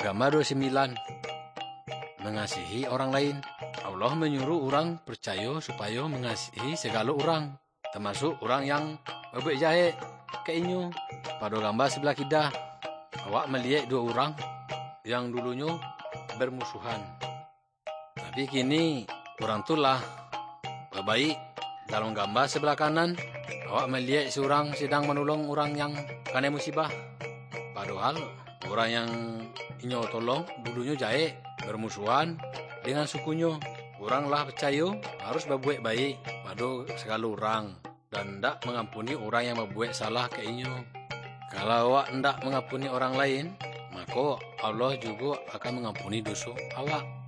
Gambar 29. Mengasihi orang lain. Allah menyuruh orang percaya supaya mengasihi segala orang, termasuk orang yang berbuat jahat ke inyo. Pada gambar sebelah kiri, awak melihat dua orang yang dulunya bermusuhan. Tapi kini orang itulah berbaik. Dalam gambar sebelah kanan, awak melihat seorang sedang menolong orang yang kena musibah. Padahal orang yang inyo tolong dulunya jahat, bermusuhan dengan sukunya. Oranglah percaya harus berbuat baik pada segala orang dan tidak mengampuni orang yang berbuat salah ke inyo. Kalau awak tidak mengampuni orang lain, maka Allah juga akan mengampuni dosa awak.